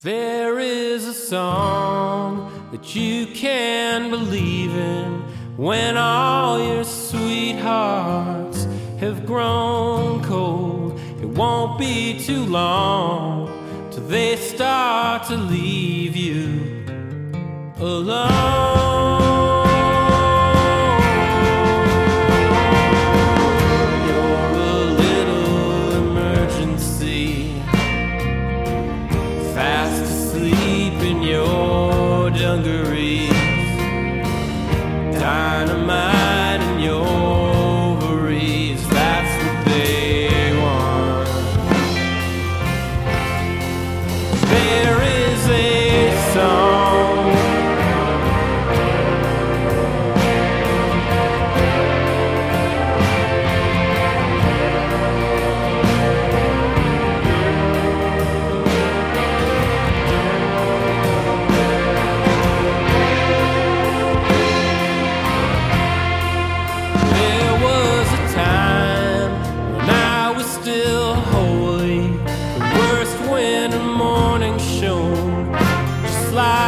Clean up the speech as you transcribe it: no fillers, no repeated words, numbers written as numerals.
There is a song that you can believe in when all your sweethearts have grown cold. It won't be too long till they start to leave you alone. Your dungarees, dynamite in your ovaries, that's what they want. There is a song still holy, the worst winter morning shone just like